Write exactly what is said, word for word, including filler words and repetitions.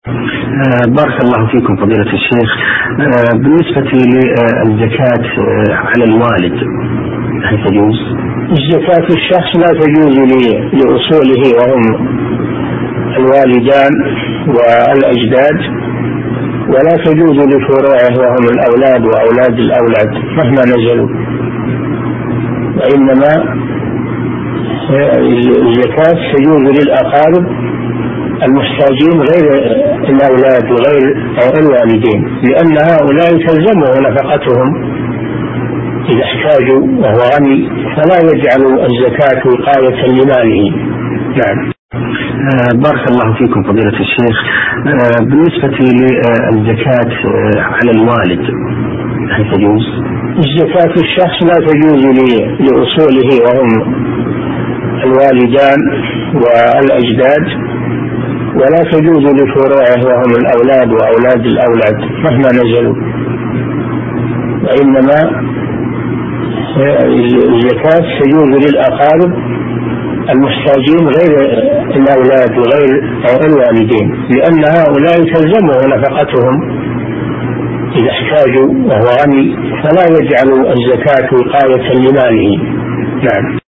آه بارك الله فيكم فضيلة الشيخ. آه بالنسبة للزكاة آه على الوالد هل تجوز؟ الزكاة الشخص لا تجوز لأصوله وهم الوالدان والأجداد، ولا تجوز لفروعه وهم الأولاد وأولاد الأولاد مهما نزلوا، وإنما الزكاة تجوز للأقارب المحتاجين غير الأولاد وغير الوالدين، لأن هؤلاء تلزمه نفقتهم إذا احتاجوا وهو غني، فلا يجعل الزكاة وقاية لماله. نعم. آه بارك الله فيكم فضيلة الشيخ. آه بالنسبة للزكاة آه على الوالد هل تجوز؟ الزكاة الشخص لا تجوز لأصوله وهم الوالدان والأجداد، ولا تجوز لفروعه وهم الأولاد وأولاد الأولاد مهما نزلوا، وإنما الزكاة تجوز للأقارب المحتاجين غير الأولاد وغير الوالدين، لأن هؤلاء تلزمه نفقتهم إذا احتاجوا وهو غني، فلا يجعل الزكاة وقاية لماله. نعم.